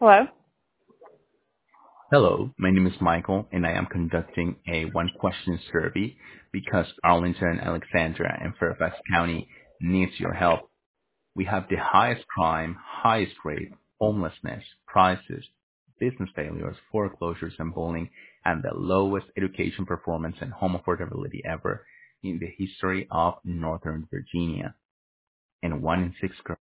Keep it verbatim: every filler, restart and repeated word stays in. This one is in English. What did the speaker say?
Hello? Hello, my name is Michael, and I am conducting a one-question survey because Arlington, Alexandria, and Fairfax County needs your help. We have the highest crime, highest rate, homelessness, prices, business failures, foreclosures, and bullying, and the lowest education performance and home affordability ever in the history of Northern Virginia. And one in six